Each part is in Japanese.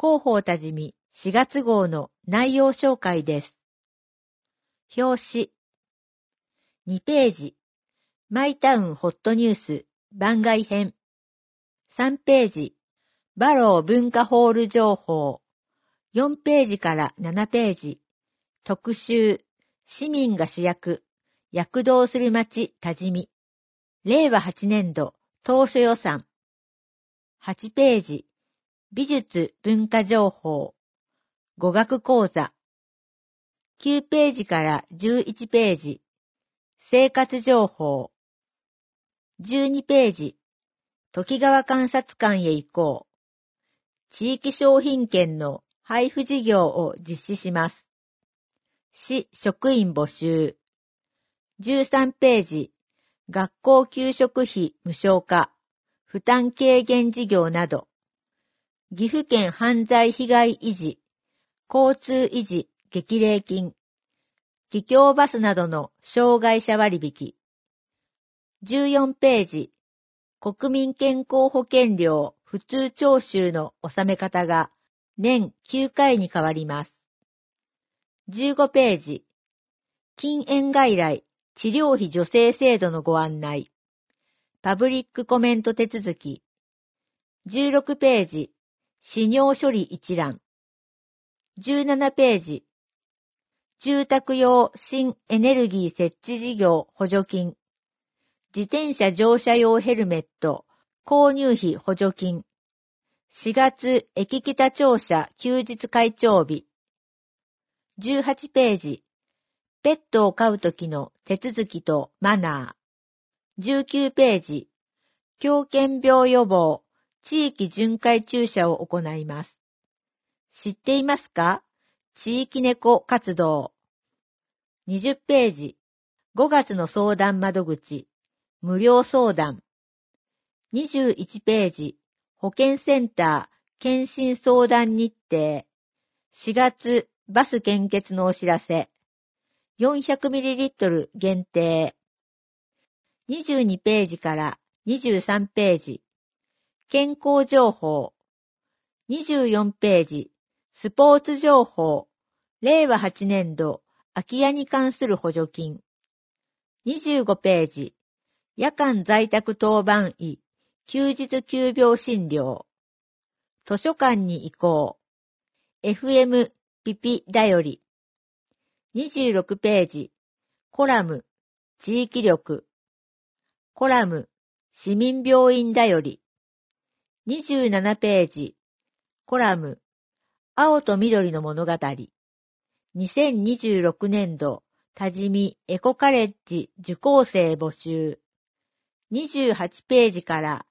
広報多治見4月号の内容紹介です。表紙。2ページ。マイタウンホットニュース番外編。3ページ。バロー文化ホール情報。4ページから7ページ。特集。市民が主役。躍動する街多治見。令和8年度当初予算。8ページ。美術文化情報。語学講座。9ページから11ページ。生活情報。12ページ。時川監察官へ行こう。地域商品券の配布事業を実施します。市職員募集。13ページ。学校給食費無償化。負担軽減事業など。岐阜県犯罪被害維持。交通維持激励金。帰郷バスなどの障害者割引。14ページ。国民健康保険料普通徴収の納め方が年9回に変わります。15ページ。禁煙外来治療費助成制度のご案内。パブリックコメント手続き。16ページ。使用処理一覧。17ページ。住宅用新エネルギー設置事業補助金。自転車乗車用ヘルメット購入費補助金。4月駅北庁舎休日会長日。18ページ。ペットを飼うときの手続きとマナー。19ページ。狂犬病予防地域巡回注射を行います。知っていますか？地域猫活動。20ページ。5月の相談窓口。無料相談。21ページ。保健センター検診相談日程。4月バス献血のお知らせ。400ml 限定。22ページから23ページ。健康情報。24ページ。スポーツ情報。令和8年度空き家に関する補助金。25ページ。夜間在宅当番医。休日急病診療。図書館に移行。FM ピピだより。26ページ。コラム。地域力。コラム。市民病院だより。27ページ。コラム。青と緑の物語。2026年度多治見エコカレッジ受講生募集。28ページから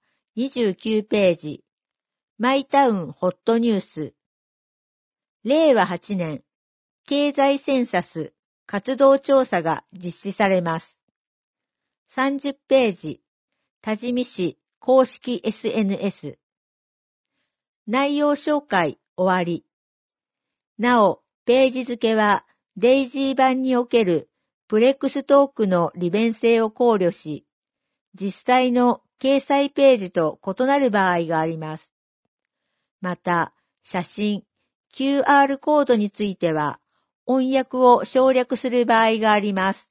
29ページ。マイタウンホットニュース。令和8年経済センサス活動調査が実施されます。30ページ。多治見市公式 SNS。内容紹介終わり。なお、ページ付けはデイジー版におけるプレックストークの利便性を考慮し、実際の掲載ページと異なる場合があります。また、写真、QR コードについては、音訳を省略する場合があります。